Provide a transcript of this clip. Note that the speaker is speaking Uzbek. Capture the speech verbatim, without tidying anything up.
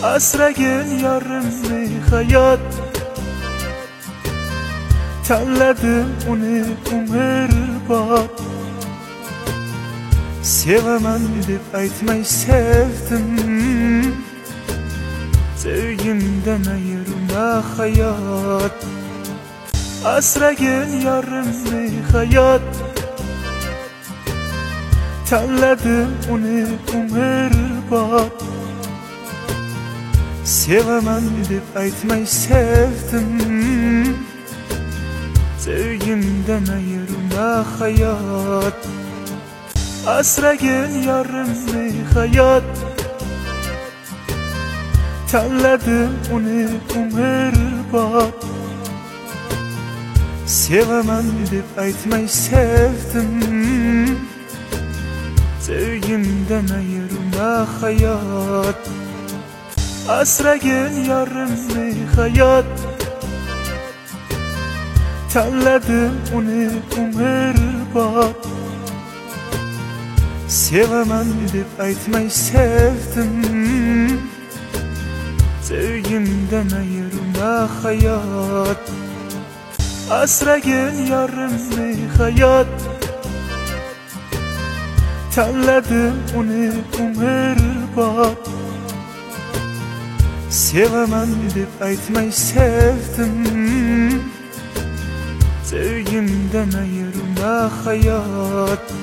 Asragin yarimni hayot, tanladim uni umrbod. Sevaman deb aytmay sevdim, sevgimdan ayirma hayot. Asragin yarimni hayot, tanladim uni umrbod. Sevaman deb aytmay sevdim, sevgimdan ayirma hayot. Asragin yarimni hayot, tanladim uni umrbod. Sevaman deb aytmay sevdim, sevgimdan ayirma hayot. Asragin yarimni hayot, tanladim uni umrbod. Sevaman deb aytmay sevdim, sevgimdan ayirma hayot. Asragin yarimni hayot, tanladim uni umrbod. Sevaman deb aytmay sevdim, sevgimdan ayirma hayot.